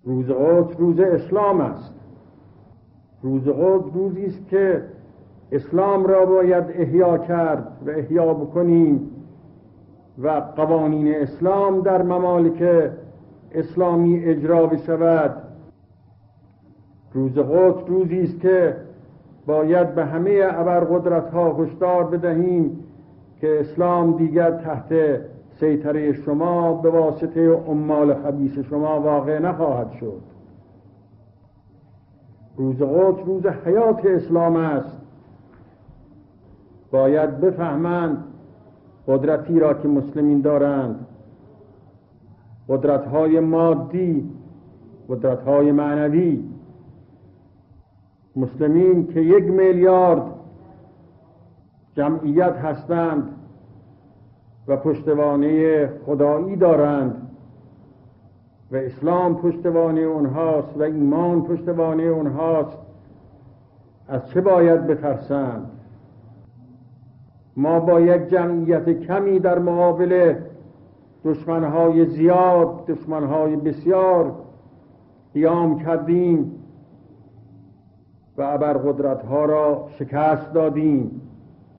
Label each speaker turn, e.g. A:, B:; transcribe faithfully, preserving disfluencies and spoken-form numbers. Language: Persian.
A: روز قدس روز اسلام است. روز قدس روزی است که اسلام را باید احیا کرد و احیا بکنیم و قوانین اسلام در ممالک اسلامی اجرا بشود. روز قدس روزی است که باید به همه ابرقدرت‌ها هشدار بدهیم که اسلام دیگر تحت سیطره شما به واسطه عمال خبیث شما واقع نخواهد شد. روز قدس روز حیات اسلام است. باید بفهمند قدرتی را که مسلمین دارند، قدرت‌های مادی، قدرت‌های معنوی. مسلمین که یک میلیارد جمعیت هستند و پشتوانه خدایی دارند و اسلام پشتوانه اونهاست و ایمان پشتوانه اونهاست، از چه باید بترسند؟ ما با یک جمعیت کمی در مقابل دشمنهای زیاد، دشمنهای بسیار قیام کردیم و ابرقدرت‌ها را شکست دادیم.